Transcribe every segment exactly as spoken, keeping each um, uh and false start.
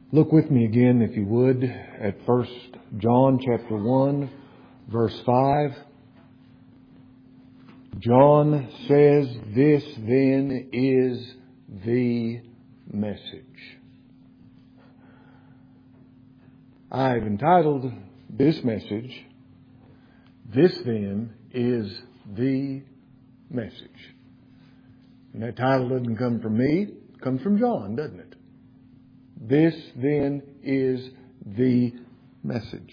Look with me again, if you would, at First John chapter one, verse five. John says, "This then is the message." I've entitled this message, "This then is the message." And that title doesn't come from me, it comes from John, doesn't it? This then is the message.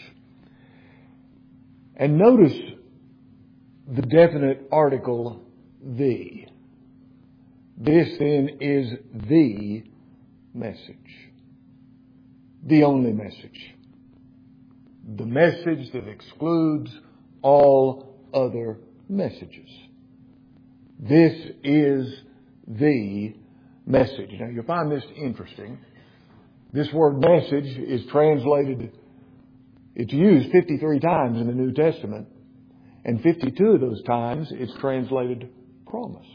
And notice the definite article, the. This then is the message. The only message. The message that excludes all other messages. This is the message. Now you'll find this interesting. This word message is translated, it's used fifty-three times in the New Testament, and fifty-two of those times it's translated promise.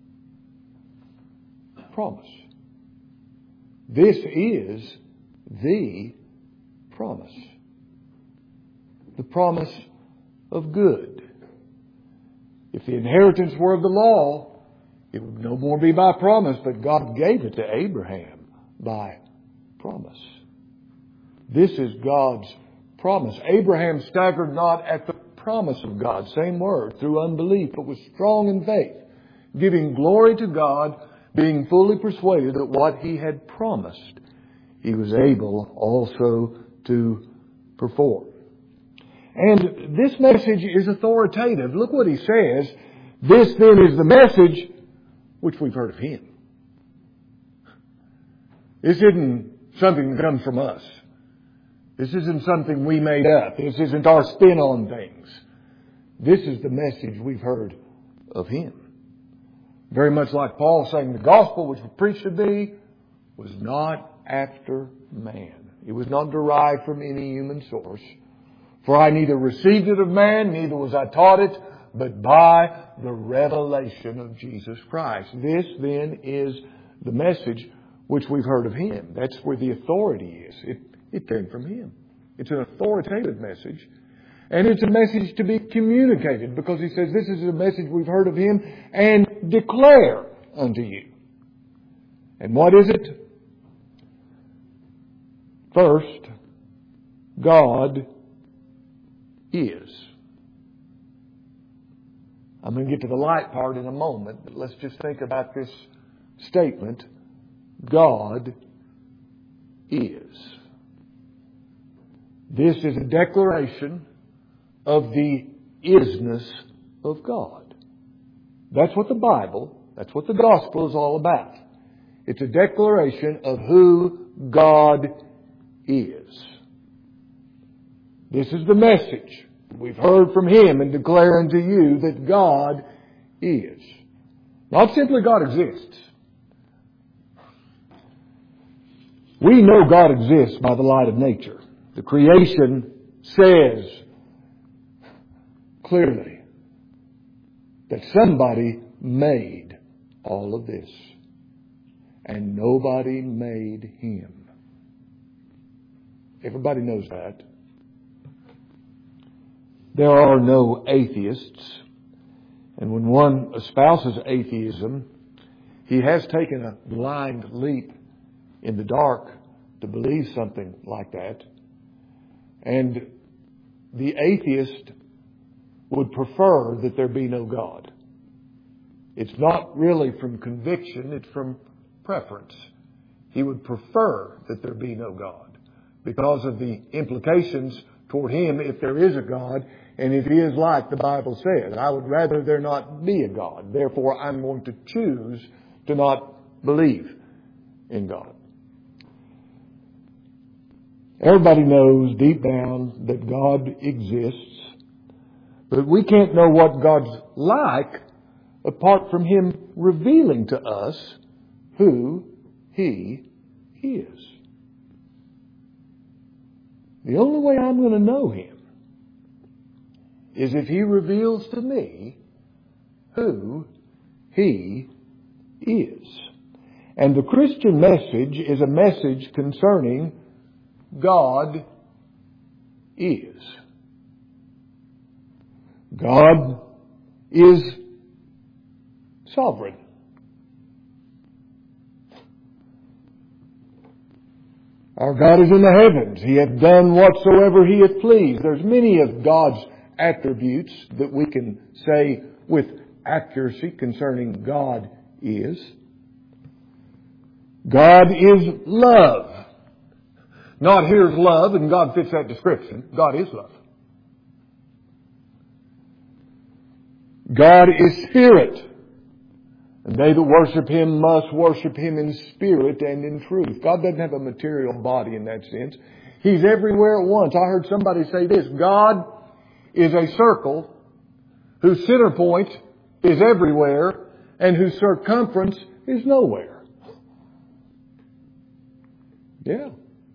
Promise. This is the promise. The promise of good. If the inheritance were of the law, it would no more be by promise, but God gave it to Abraham by promise. This is God's promise. Abraham staggered not at the promise of God, same word, through unbelief, but was strong in faith, giving glory to God, being fully persuaded that what he had promised, he was able also to perform. And this message is authoritative. Look what he says. This then is the message which we've heard of him. This isn't something that comes from us. This isn't something we made up. This isn't our spin on things. This is the message we've heard of him. Very much like Paul saying the gospel which we preached to thee was not after man. It was not derived from any human source. For I neither received it of man, neither was I taught it, but by the revelation of Jesus Christ. This then is the message which we've heard of him. That's where the authority is. It, it came from him. It's an authoritative message. And it's a message to be communicated, because he says this is a message we've heard of him and declare unto you. And what is it? First, God is. I'm going to get to the light part in a moment, but let's just think about this statement. God is. This is a declaration of the isness of God. That's what the Bible, that's what the gospel is all about. It's a declaration of who God is. This is the message we've heard from him and declare unto you that God is. Not simply God exists. We know God exists by the light of nature. The creation says clearly that somebody made all of this. And nobody made him. Everybody knows that. There are no atheists. And when one espouses atheism, he has taken a blind leap in the dark to believe something like that. And the atheist would prefer that there be no God. It's not really from conviction, it's from preference. He would prefer that there be no God because of the implications toward him if there is a God, and if he is like the Bible says. I would rather there not be a God. Therefore, I'm going to choose to not believe in God. Everybody knows deep down that God exists, but we can't know what God's like apart from him revealing to us who he is. The only way I'm going to know him is if he reveals to me who he is. And the Christian message is a message concerning God is. God is sovereign. Our God is in the heavens. He hath done whatsoever He hath pleased. There's many of God's attributes that we can say with accuracy concerning God is. God is love. Not here's love, and God fits that description. God is love. God is spirit. And they that worship Him must worship Him in spirit and in truth. God doesn't have a material body in that sense. He's everywhere at once. I heard somebody say this: God is a circle whose center point is everywhere and whose circumference is nowhere. Yeah.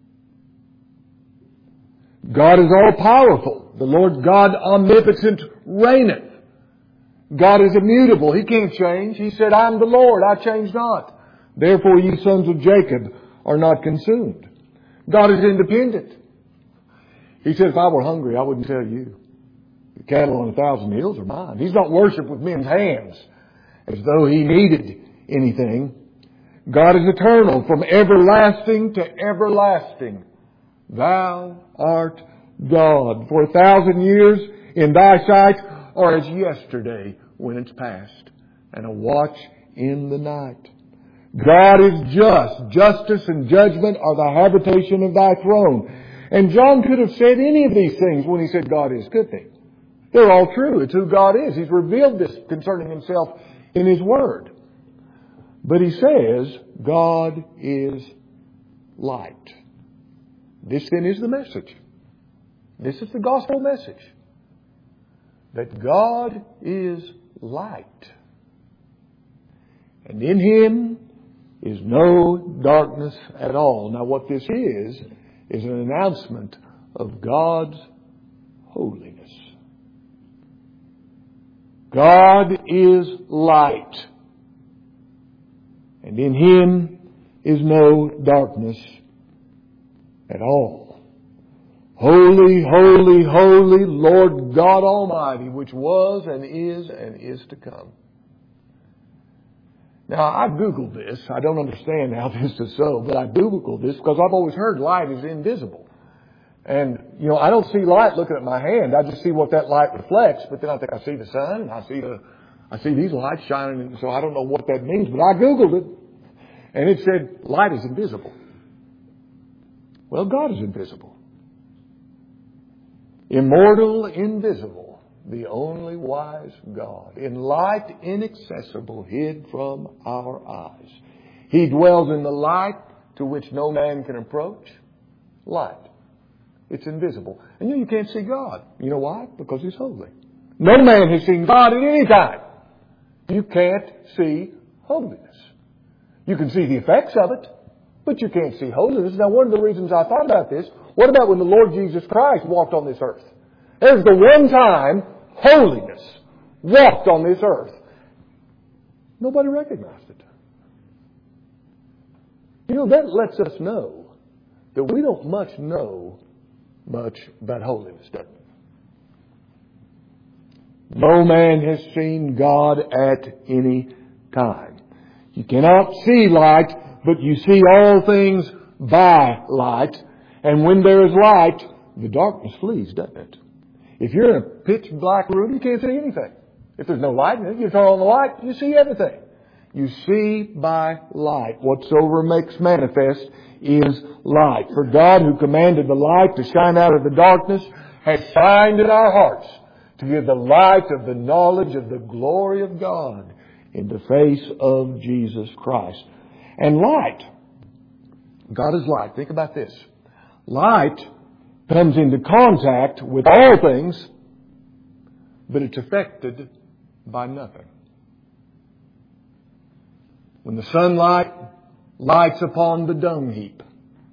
God is all powerful. The Lord God omnipotent reigneth. God is immutable. He can't change. He said, I am the Lord, I change not. Therefore ye sons of Jacob are not consumed. God is independent. He said, if I were hungry, I wouldn't tell you. The cattle on a thousand hills are mine. He's not worshipped with men's hands as though He needed anything. God is eternal, from everlasting to everlasting. Thou art God. For a thousand years in Thy sight are as yesterday when it's past, and a watch in the night. God is just. Justice and judgment are the habitation of Thy throne. And John could have said any of these things when he said God is, couldn't he? They're all true. It's who God is. He's revealed this concerning Himself in His Word. But He says, God is light. This then is the message. This is the gospel message. That God is light. And in Him is no darkness at all. Now what this is, is an announcement of God's holiness. God is light. And in Him is no darkness at all. Holy, holy, holy Lord God Almighty, which was and is and is to come. Now, I Googled this. I don't understand how this is so, but I Googled this because I've always heard light is invisible. And, you know, I don't see light looking at my hand. I just see what that light reflects, but then I think I see the sun and I see the, I see these lights shining, so I don't know what that means, but I Googled it and it said light is invisible. Well, God is invisible. Immortal, invisible, the only wise God, in light inaccessible, hid from our eyes. He dwells in the light to which no man can approach. Light. It's invisible. And you know, you can't see God. You know why? Because He's holy. No man has seen God at any time. You can't see holiness. You can see the effects of it, but you can't see holiness. Now, one of the reasons I thought about this, what about when the Lord Jesus Christ walked on this earth? There's the one time holiness walked on this earth. Nobody recognized it. You know, that lets us know that we don't much know much about holiness, doesn't it? No man has seen God at any time. You cannot see light, but you see all things by light. And when there is light, the darkness flees, doesn't it? If you're in a pitch black room, you can't see anything. If there's no light in it, you turn on the light, you see everything. You see by light. Whatsoever makes manifest is light. For God, who commanded the light to shine out of the darkness, has shined in our hearts to give the light of the knowledge of the glory of God in the face of Jesus Christ. And light, God is light. Think about this. Light comes into contact with all things, but it's affected by nothing. When the sunlight lights upon the dung heap,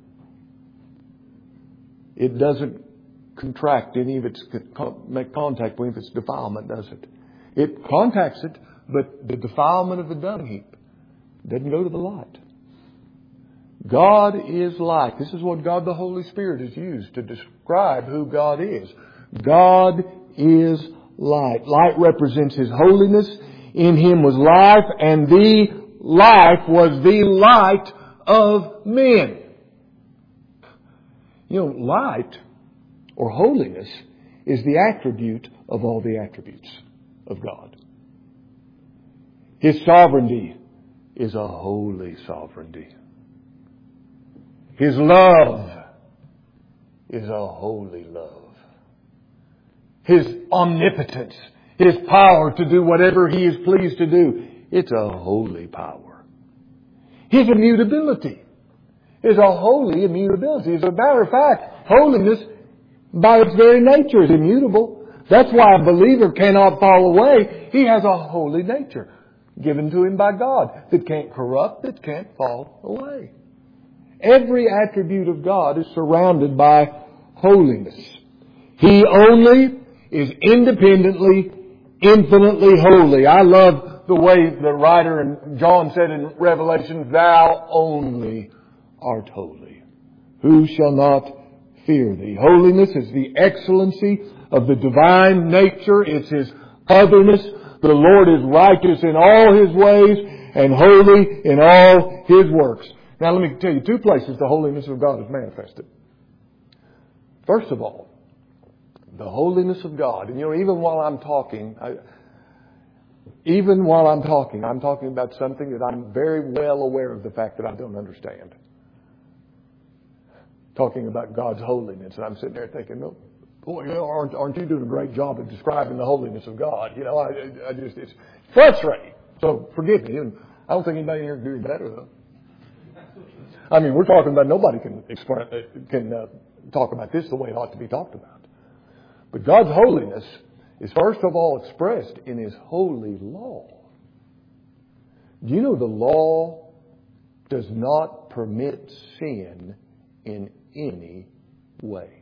it doesn't contract any of its, make contact with its defilement, does it? It contacts it, but the defilement of the dung heap doesn't go to the light. God is light. This is what God the Holy Spirit has used to describe who God is. God is light. Light represents His holiness. In Him was life, and the life was the light of men. You know, light or holiness is the attribute of all the attributes of God. His sovereignty is a holy sovereignty. His love is a holy love. His omnipotence, His power to do whatever He is pleased to do, it's a holy power. His immutability is a holy immutability. As a matter of fact, holiness by its very nature is immutable. That's why a believer cannot fall away. He has a holy nature given to him by God that can't corrupt, that can't fall away. Every attribute of God is surrounded by holiness. He only is independently, infinitely holy. I love the way the writer and John said in Revelation, "Thou only art holy. Who shall not fear Thee?" Holiness is the excellency of the divine nature. It's His otherness. The Lord is righteous in all His ways and holy in all His works. Now let me tell you two places the holiness of God is manifested. First of all, the holiness of God. And you know, even while I'm talking, I, even while I'm talking, I'm talking about something that I'm very well aware of the fact that I don't understand. Talking about God's holiness. And I'm sitting there thinking, oh, boy, you know, aren't, aren't you doing a great job of describing the holiness of God? You know, I, I just, it's frustrating. So forgive me. And I don't think anybody here can do any better though. I mean, we're talking about nobody can explain, can uh, talk about this the way it ought to be talked about. But God's holiness is first of all expressed in His holy law. Do you know the law does not permit sin in any way?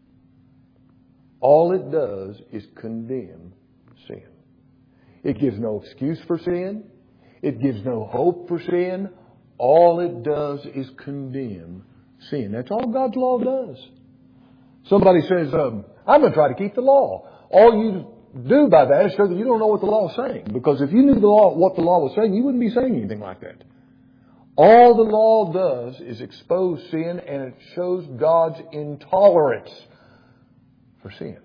All it does is condemn sin. It gives no excuse for sin. It gives no hope for sin. All it does is condemn sin. That's all God's law does. Somebody says, um, I'm going to try to keep the law. All you do by that is show that you don't know what the law is saying. Because if you knew the law, what the law was saying, you wouldn't be saying anything like that. All the law does is expose sin, and it shows God's intolerance for sin.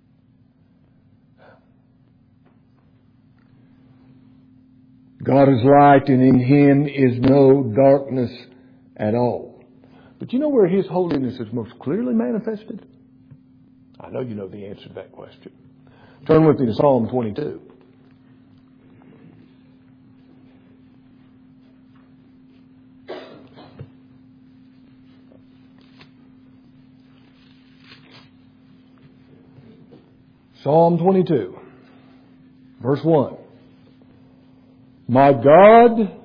God is light, and in Him is no darkness at all. But you know where His holiness is most clearly manifested? I know you know the answer to that question. Turn with me to Psalm twenty-two. Psalm twenty-two, verse one. My God,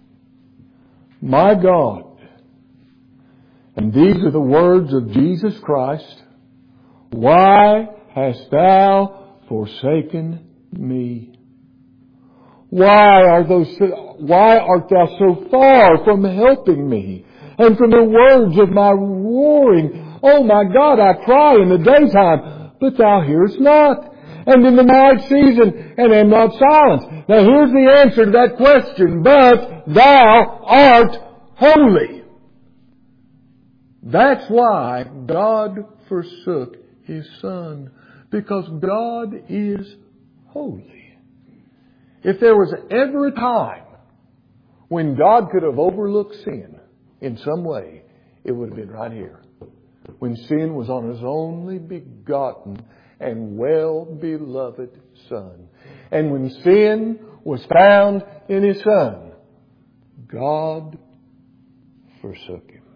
my God. And these are the words of Jesus Christ. Why hast thou forsaken me? Why are those, why art thou so far from helping me and from the words of my roaring? Oh my God, I cry in the daytime, but thou hearest not. And in the night season, and am not silent. Now here's the answer to that question. But thou art holy. That's why God forsook His Son. Because God is holy. If there was ever a time when God could have overlooked sin in some way, it would have been right here. When sin was on His only begotten and well-beloved Son. And when sin was found in His Son, God forsook Him.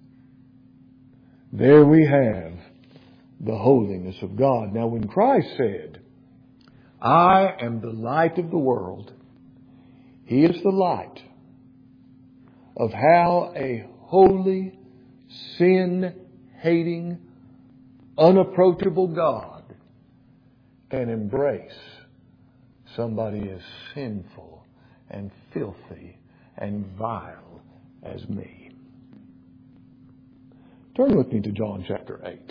There we have the holiness of God. Now when Christ said, I am the light of the world, He is the light of how a holy, sin-hating, unapproachable God can embrace somebody as sinful and filthy and vile as me. Turn with me to John chapter eight.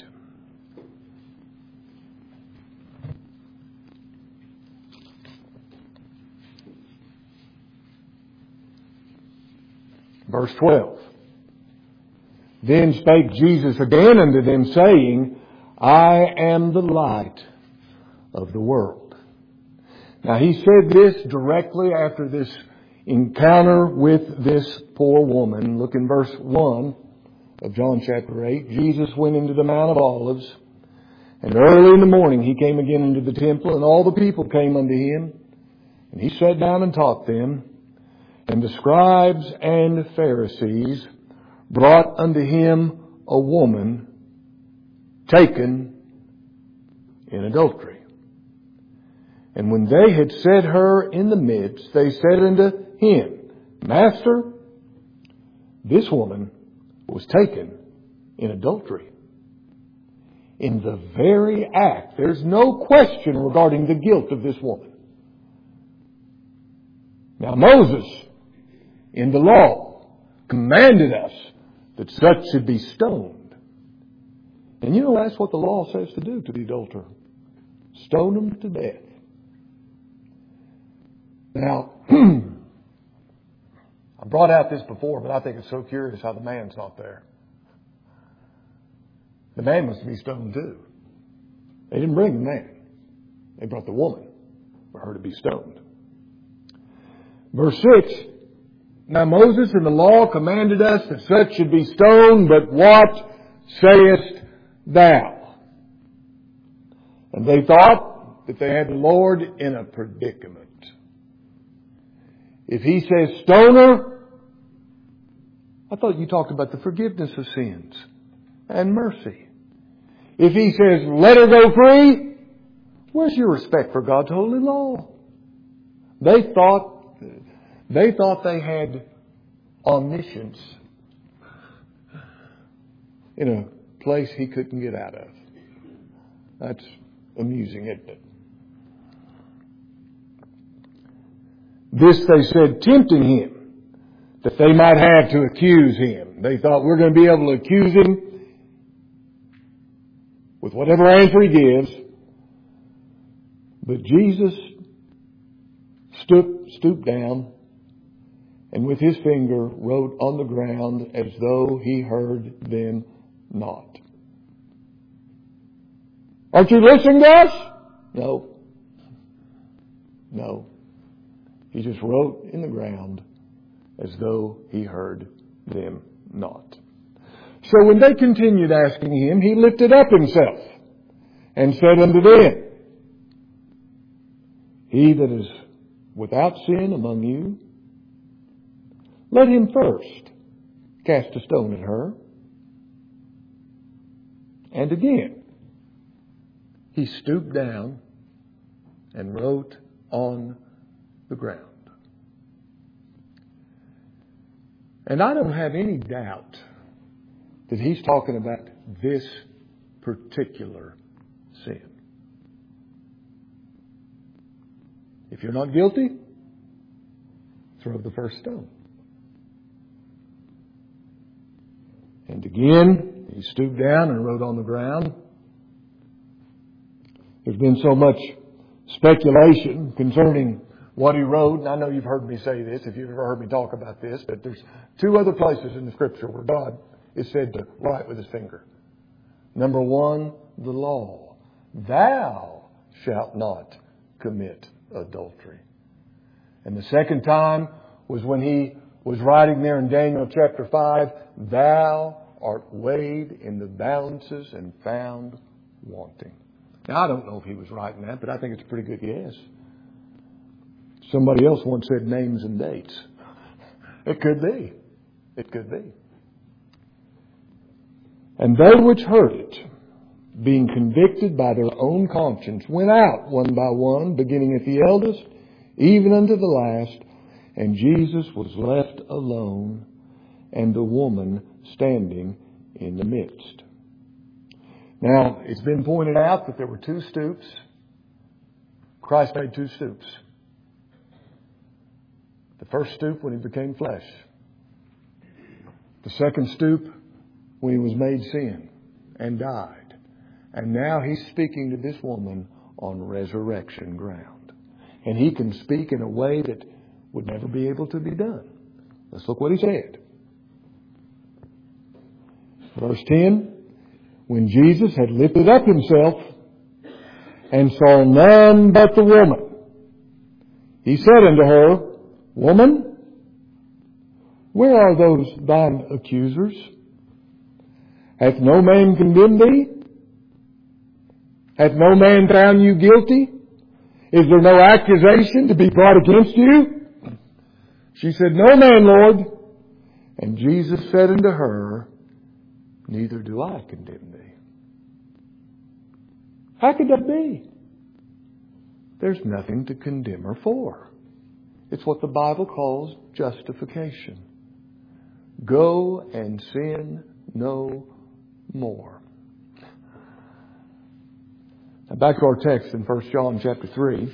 Verse twelve. Then spake Jesus again unto them, saying, I am the light of the world. Now he said this directly after this encounter with this poor woman. Look in verse one of John chapter eight. Jesus went into the Mount of Olives, and early in the morning he came again into the temple, and all the people came unto him, and he sat down and taught them. And the scribes and Pharisees brought unto him a woman taken in adultery. And when they had set her in the midst, they said unto him, Master, this woman was taken in adultery. In the very act. There's no question regarding the guilt of this woman. Now Moses, in the law, commanded us that such should be stoned. And you know that's what the law says to do to the adulterer. Stone them to death. Now, I brought out this before, but I think it's so curious how the man's not there. The man must be stoned too. They didn't bring the man. They brought the woman for her to be stoned. Verse six, Now Moses in the law commanded us that such should be stoned, but what sayest thou? And they thought that they had the Lord in a predicament. If he says stone her, I thought you talked about the forgiveness of sins and mercy. If he says let her go free, where's your respect for God's holy law? They thought They thought they had omniscience in a place he couldn't get out of. That's amusing, isn't it? This they said, tempting him, that they might have to accuse him. They thought we're going to be able to accuse him with whatever answer he gives. But Jesus stooped, stooped down, and with his finger wrote on the ground as though he heard them not. Aren't you listening to us? No. No. He just wrote in the ground as though he heard them not. So when they continued asking him, he lifted up himself and said unto them, He that is without sin among you, let him first cast a stone at her. And again, he stooped down and wrote on the ground. And I don't have any doubt that he's talking about this particular sin. If you're not guilty, throw the first stone. And again, he stooped down and wrote on the ground. There's been so much speculation concerning what he wrote. And I know you've heard me say this, if you've ever heard me talk about this, but there's two other places in the Scripture where God is said to write with his finger. Number one, the law. Thou shalt not commit adultery. And the second time was when he was writing there in Daniel chapter five, Thou art weighed in the balances and found wanting. Now, I don't know if he was writing that, but I think it's a pretty good guess. Somebody else once said names and dates. It could be. It could be. And they which heard it, being convicted by their own conscience, went out one by one, beginning at the eldest, even unto the last, and Jesus was left alone, and the woman standing in the midst. Now, it's been pointed out that there were two stoops. Christ made two stoops. The first stoop when he became flesh. The second stoop when He was made sin and died. And now He's speaking to this woman on resurrection ground. And He can speak in a way that would never be able to be done. Let's look what He said. Verse ten, when Jesus had lifted up Himself and saw none but the woman, He said unto her, Woman, where are those thine accusers? Hath no man condemned thee? Hath no man found you guilty? Is there no accusation to be brought against you? She said, No man, Lord. And Jesus said unto her, Neither do I condemn thee. How could that be? There's nothing to condemn her for. It's what the Bible calls justification. Go and sin no more. Now back to our text in First John chapter three.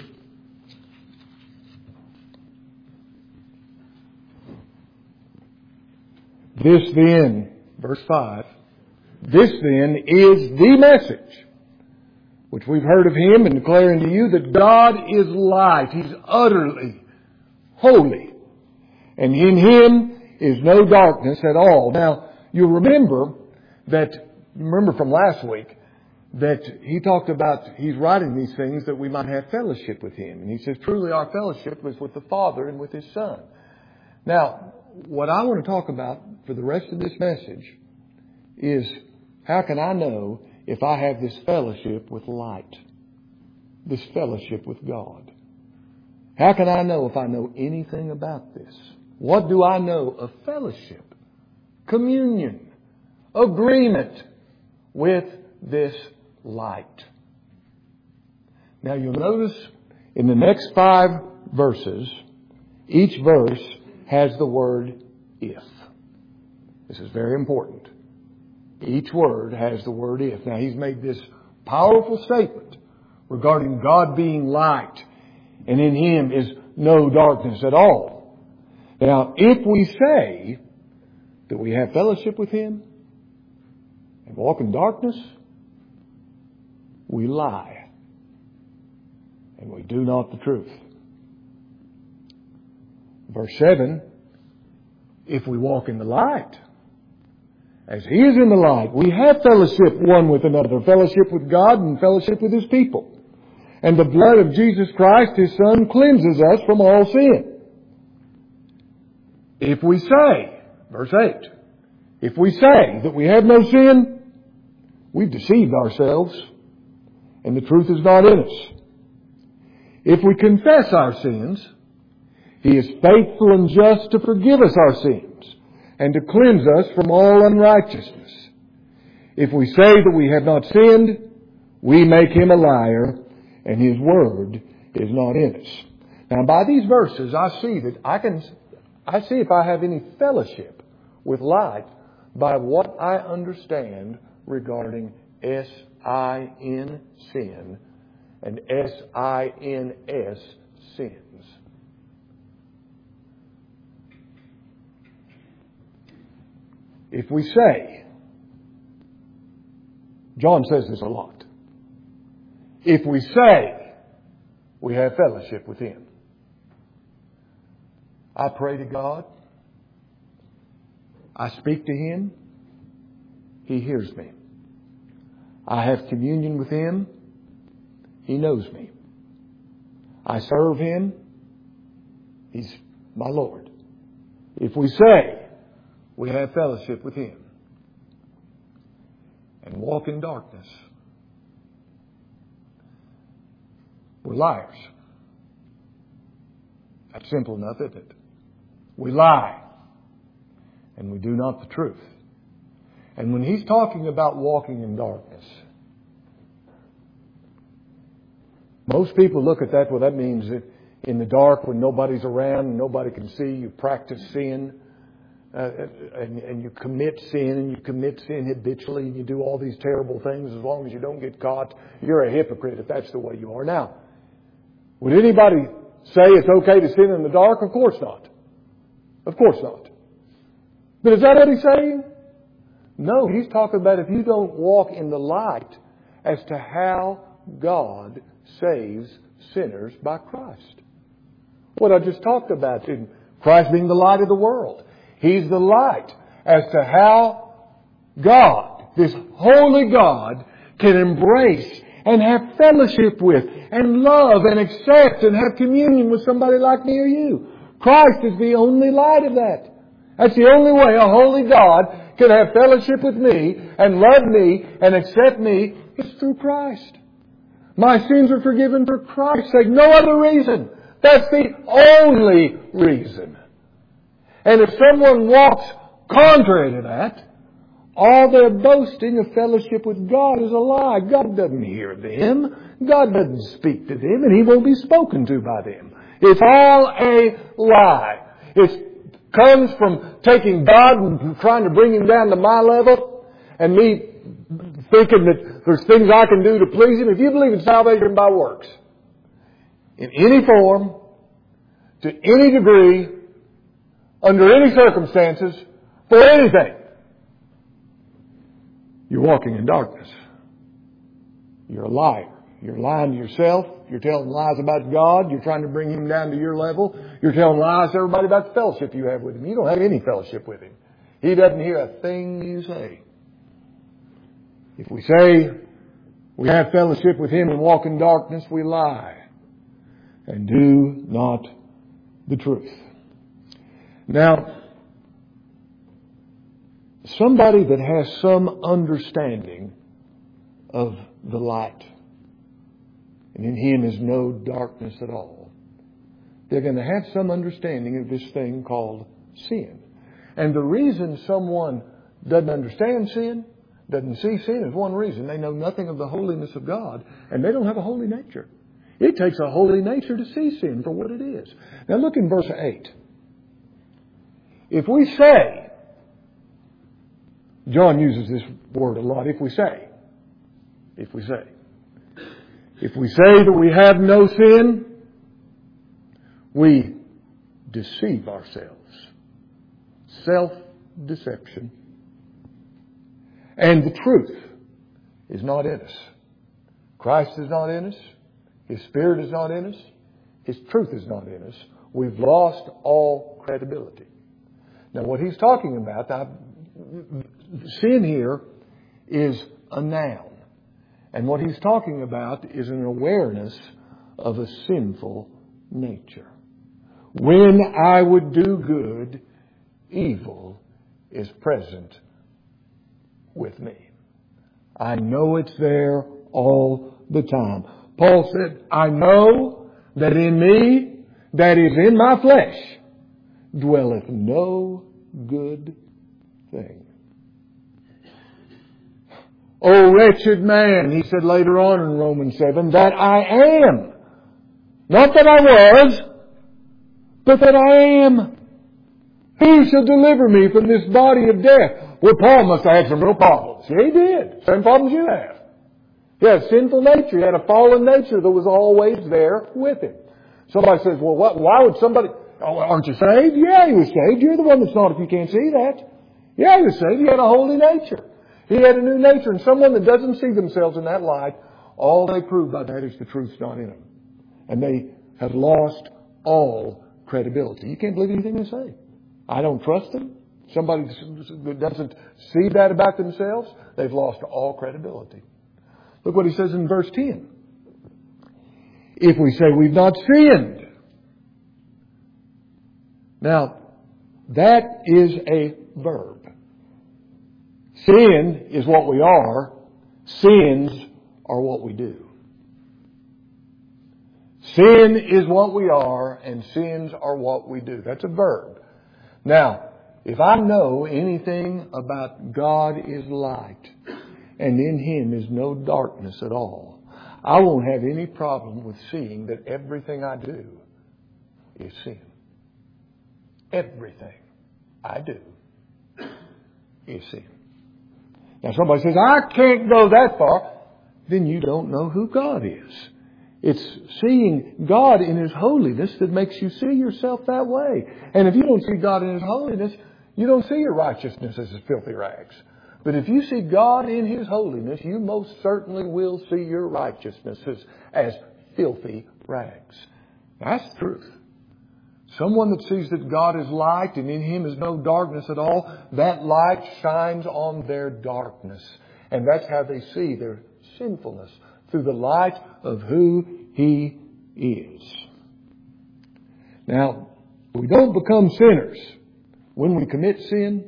This then, verse five, this then is the message which we've heard of Him and declaring to you that God is light. He's utterly holy. And in Him is no darkness at all. Now, you'll remember that, remember from last week, that He talked about, He's writing these things that we might have fellowship with Him. And He says, truly our fellowship was with the Father and with His Son. Now, what I want to talk about for the rest of this message is, how can I know if I have this fellowship with light? This fellowship with God. How can I know if I know anything about this? What do I know of fellowship, communion, agreement with this light? Now you'll notice in the next five verses, each verse has the word if. This is very important. Each word has the word if. Now He's made this powerful statement regarding God being light, and in Him is no darkness at all. Now, if we say that we have fellowship with Him and walk in darkness, we lie, and we do not the truth. Verse seven, if we walk in the light, as He is in the light, we have fellowship one with another, fellowship with God and fellowship with His people. And the blood of Jesus Christ, His Son, cleanses us from all sin. If we say, verse eight, if we say that we have no sin, we've deceived ourselves, and the truth is not in us. If we confess our sins, He is faithful and just to forgive us our sins and to cleanse us from all unrighteousness. If we say that we have not sinned, we make Him a liar, and His word is not in us. Now, by these verses, I see that I can, I see if I have any fellowship with light by what I understand regarding S I N, sin, and S I N S, sins. If we say, John says this a lot, if we say we have fellowship with Him, I pray to God, I speak to Him, He hears me. I have communion with Him, He knows me. I serve Him, He's my Lord. If we say we have fellowship with Him and walk in darkness, we're liars. That's simple enough, isn't it? We lie and we do not the truth. And when He's talking about walking in darkness, most people look at that, well, that means that in the dark when nobody's around and nobody can see, you practice sin. Uh, and, and you commit sin, and you commit sin habitually, and you do all these terrible things. As long as you don't get caught, you're a hypocrite if that's the way you are. Now, would anybody say it's okay to sin in the dark? Of course not. Of course not. But is that what He's saying? No, he's talking about if you don't walk in the light as to how God saves sinners by Christ. What I just talked about, Christ being the light of the world. He's the light as to how God, this holy God, can embrace and have fellowship with and love and accept and have communion with somebody like me or you. Christ is the only light of that. That's the only way a holy God can have fellowship with me and love me and accept me is through Christ. My sins are forgiven for Christ's sake. No other reason. That's the only reason. And if someone walks contrary to that, all their boasting of fellowship with God is a lie. God doesn't hear them. God doesn't speak to them, and He won't be spoken to by them. It's all a lie. It comes from taking God and trying to bring Him down to my level, and me thinking that there's things I can do to please Him. If you believe in salvation by works, in any form, to any degree, under any circumstances, for anything, you're walking in darkness. You're a liar. You're lying to yourself. You're telling lies about God. You're trying to bring Him down to your level. You're telling lies to everybody about the fellowship you have with Him. You don't have any fellowship with Him. He doesn't hear a thing you say. If we say we have fellowship with Him and walk in darkness, we lie and do not the truth. Now, somebody that has some understanding of the light, and in Him is no darkness at all, they're going to have some understanding of this thing called sin. And the reason someone doesn't understand sin, doesn't see sin, is one reason. They know nothing of the holiness of God, and they don't have a holy nature. It takes a holy nature to see sin for what it is. Now look in verse eight. If we say, John uses this word a lot, if we say, if we say, if we say that we have no sin, we deceive ourselves. Self-deception. And the truth is not in us. Christ is not in us. His Spirit is not in us. His truth is not in us. We've lost all credibility. Now what he's talking about, I've, sin here is a noun. And what he's talking about is an awareness of a sinful nature. When I would do good, evil is present with me. I know it's there all the time. Paul said, I know that in me, that is in my flesh, dwelleth no good thing. O wretched man, he said later on in Romans seven, that I am. Not that I was, but that I am. Who shall deliver me from this body of death? Well, Paul must have had some real problems. Yeah, he did. Same problems you have. He had a sinful nature. He had a fallen nature that was always there with him. Somebody says, well, what, why would somebody... Oh, aren't you saved? Yeah, he was saved. You're the one that's not if you can't see that. Yeah, he was saved. He had a holy nature. He had a new nature. And someone that doesn't see themselves in that light, all they prove by that is the truth's not in them. And they have lost all credibility. You can't believe anything they say. I don't trust them. Somebody that doesn't see that about themselves, they've lost all credibility. Look what he says in verse ten. If we say we've not sinned. Now, that is a verb. Sin is what we are. Sins are what we do. Sin is what we are, and sins are what we do. That's a verb. Now, if I know anything about God is light, and in Him is no darkness at all, I won't have any problem with seeing that everything I do is sin. Everything I do is sin. Now somebody says, I can't go that far. Then you don't know who God is. It's seeing God in His holiness that makes you see yourself that way. And if you don't see God in His holiness, you don't see your righteousness as His filthy rags. But if you see God in His holiness, you most certainly will see your righteousness as, as filthy rags. That's the truth. Someone that sees that God is light and in Him is no darkness at all, that light shines on their darkness. And that's how they see their sinfulness, through the light of who He is. Now, we don't become sinners when we commit sin.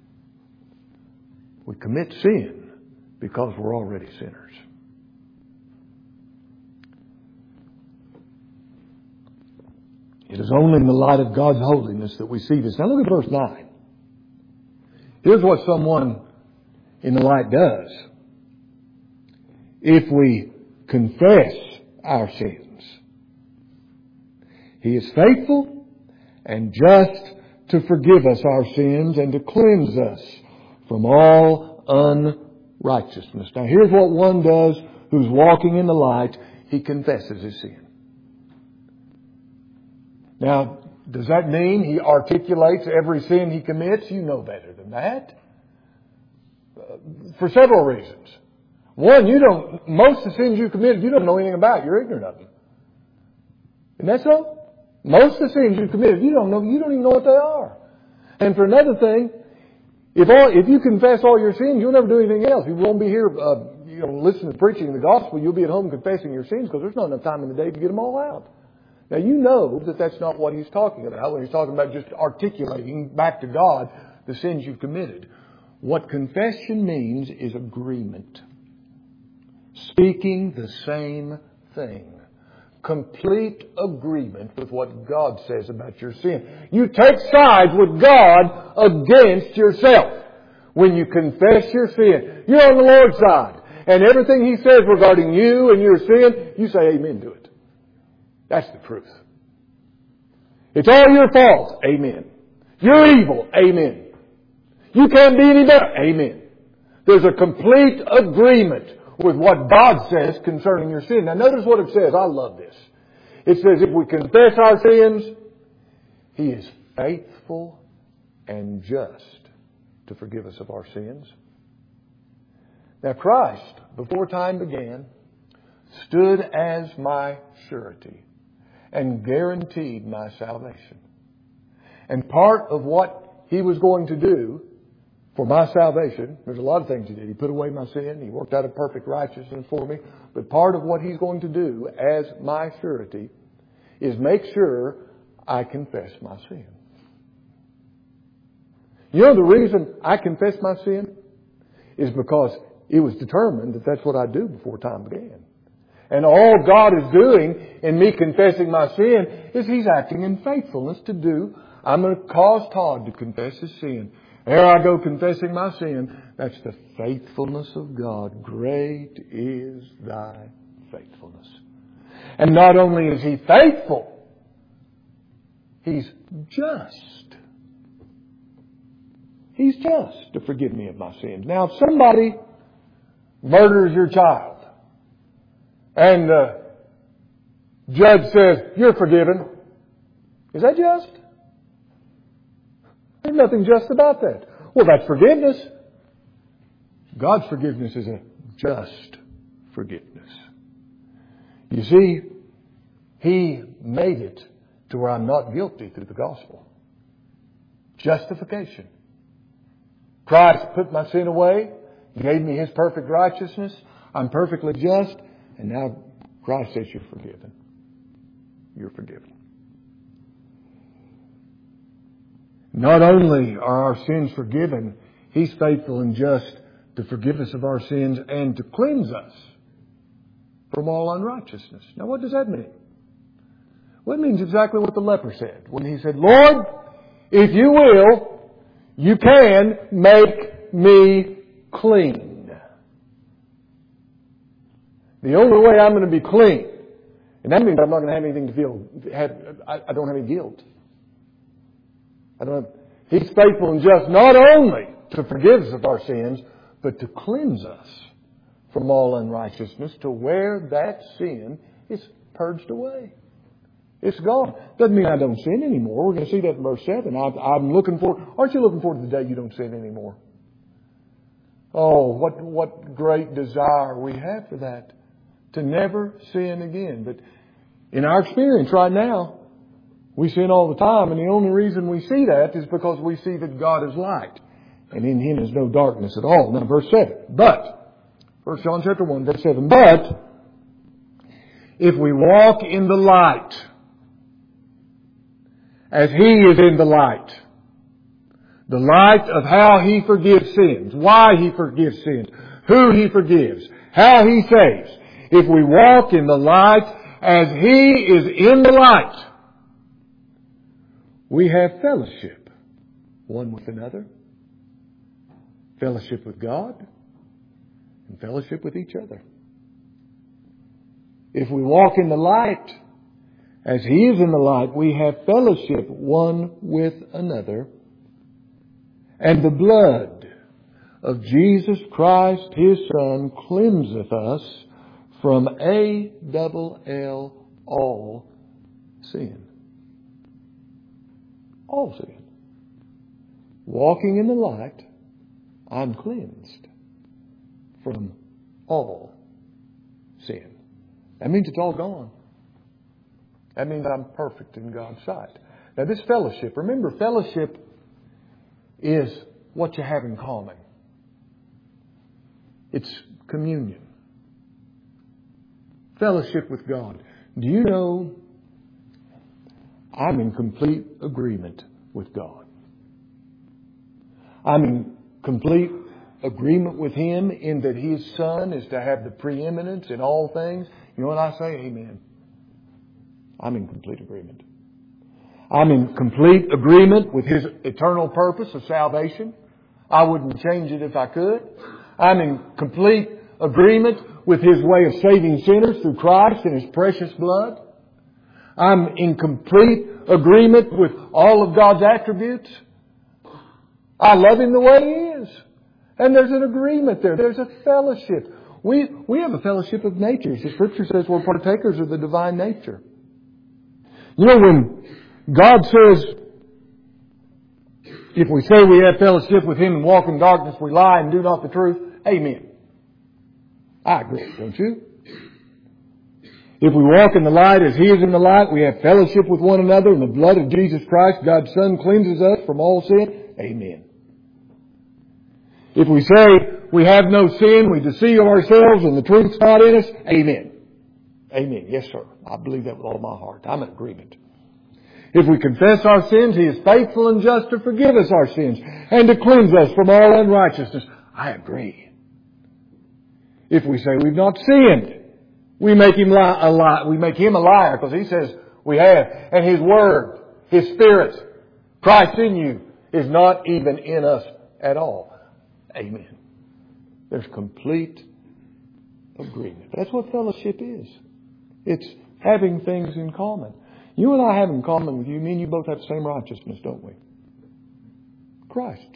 We commit sin because we're already sinners. It is only in the light of God's holiness that we see this. Now look at verse nine. Here's what someone in the light does. If we confess our sins, He is faithful and just to forgive us our sins and to cleanse us from all unrighteousness. Now here's what one does who's walking in the light. He confesses his sin. Now, does that mean he articulates every sin he commits? You know better than that. Uh, for several reasons. One, you don't, most of the sins you committed, you don't know anything about. You're ignorant of them. Isn't that so? Most of the sins you committed, you don't know, you don't even know what they are. And for another thing, if all, if you confess all your sins, you'll never do anything else. You won't be here, uh, you know, listening to preaching the gospel. You'll be at home confessing your sins because there's not enough time in the day to get them all out. Now, you know that that's not what he's talking about when he's talking about just articulating back to God the sins you've committed. What confession means is agreement. Speaking the same thing. Complete agreement with what God says about your sin. You take sides with God against yourself. When you confess your sin, you're on the Lord's side. And everything He says regarding you and your sin, you say amen to it. That's the truth. It's all your fault. Amen. You're evil. Amen. You can't be any better. Amen. There's a complete agreement with what God says concerning your sin. Now notice what it says. I love this. It says if we confess our sins, He is faithful and just to forgive us of our sins. Now Christ, before time began, stood as my surety and guaranteed my salvation. And part of what He was going to do for my salvation, there's a lot of things He did. He put away my sin. He worked out a perfect righteousness for me. But part of what He's going to do as my surety is make sure I confess my sin. You know the reason I confess my sin is because it was determined that that's what I do before time began. And all God is doing in me confessing my sin is He's acting in faithfulness to do. I'm going to cause Todd to confess his sin. There I go confessing my sin. That's the faithfulness of God. Great is Thy faithfulness. And not only is He faithful, He's just. He's just to forgive me of my sins. Now, if somebody murders your child, and the judge says, you're forgiven. Is that just? There's nothing just about that. Well, that's forgiveness. God's forgiveness is a just forgiveness. You see, He made it to where I'm not guilty through the gospel. Justification. Christ put my sin away, gave me His perfect righteousness. I'm perfectly just. And now Christ says you're forgiven. You're forgiven. Not only are our sins forgiven, He's faithful and just to forgive us of our sins and to cleanse us from all unrighteousness. Now what does that mean? Well, it means exactly what the leper said when he said, Lord, if you will, you can make me clean. The only way I'm going to be clean, and that means I'm not going to have anything to feel, have, I, I don't have any guilt. I don't have, He's faithful and just not only to forgive us of our sins, but to cleanse us from all unrighteousness to where that sin is purged away. It's gone. Doesn't mean I don't sin anymore. We're going to see that in verse seven. I, I'm looking forward. Aren't you looking forward to the day you don't sin anymore? Oh, what, what great desire we have for that. To never sin again. But in our experience right now, we sin all the time, and the only reason we see that is because we see that God is light, and in Him is no darkness at all. Now, verse seven. But, First John chapter one, verse seven. But, if we walk in the light, as He is in the light, the light of how He forgives sins, why He forgives sins, who He forgives, how He saves. If we walk in the light as He is in the light, we have fellowship one with another, fellowship with God, and fellowship with each other. If we walk in the light as He is in the light, we have fellowship one with another, and the blood of Jesus Christ, His Son, cleanseth us from a double L, all sin. All sin. Walking in the light, I'm cleansed from all sin. That means it's all gone. That means I'm perfect in God's sight. Now this fellowship, remember, fellowship is what you have in common. It's communion. Fellowship with God. Do you know I'm in complete agreement with God? I'm in complete agreement with Him in that His Son is to have the preeminence in all things. You know what I say? Amen. I'm in complete agreement. I'm in complete agreement with His eternal purpose of salvation. I wouldn't change it if I could. I'm in complete agreement with His way of saving sinners through Christ and His precious blood. I'm in complete agreement with all of God's attributes. I love Him the way He is. And there's an agreement there. There's a fellowship. We, we have a fellowship of natures. The Scripture says we're partakers of the divine nature. You know, when God says, if we say we have fellowship with Him and walk in darkness, we lie and do not the truth. Amen. I agree, don't you? If we walk in the light as He is in the light, we have fellowship with one another, and the blood of Jesus Christ, God's Son, cleanses us from all sin. Amen. If we say we have no sin, we deceive ourselves, and the truth's not in us. Amen. Amen. Yes, sir. I believe that with all my heart. I'm in agreement. If we confess our sins, He is faithful and just to forgive us our sins and to cleanse us from all unrighteousness. I agree. If we say we've not sinned, we make Him li- a li- we make Him a liar, because He says we have. And His Word, His Spirit, Christ in you, is not even in us at all. Amen. There's complete agreement. That's what fellowship is. It's having things in common. You and I have in common with you, me and you both have the same righteousness, don't we? Christ's.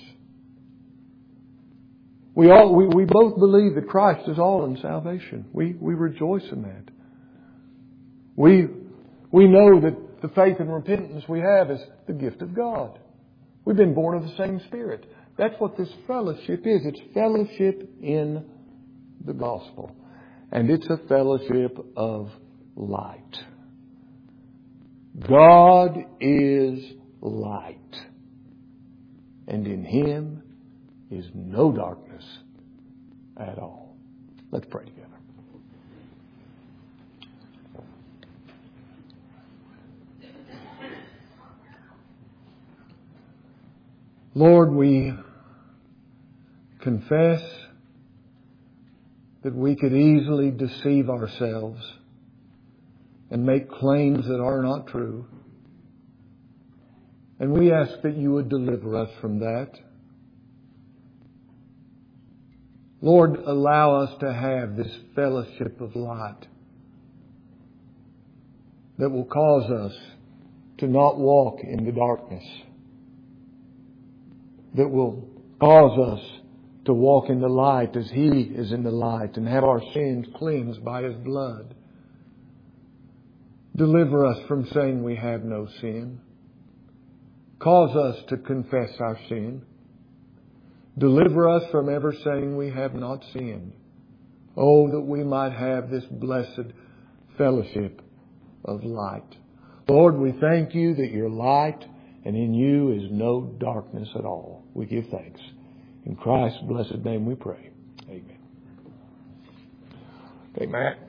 We all we, we both believe that Christ is all in salvation. We we rejoice in that. We we know that the faith and repentance we have is the gift of God. We've been born of the same Spirit. That's what this fellowship is. It's fellowship in the gospel. And it's a fellowship of light. God is light. And in Him is no darkness at all. Let's pray together. Lord, we confess that we could easily deceive ourselves and make claims that are not true. And we ask that You would deliver us from that. Lord, allow us to have this fellowship of light that will cause us to not walk in the darkness, that will cause us to walk in the light as He is in the light and have our sins cleansed by His blood. Deliver us from saying we have no sin. Cause us to confess our sin. Deliver us from ever saying we have not sinned. Oh, that we might have this blessed fellowship of light. Lord, we thank You that You're light, and in You is no darkness at all. We give thanks. In Christ's blessed name we pray. Amen. Okay, Matt.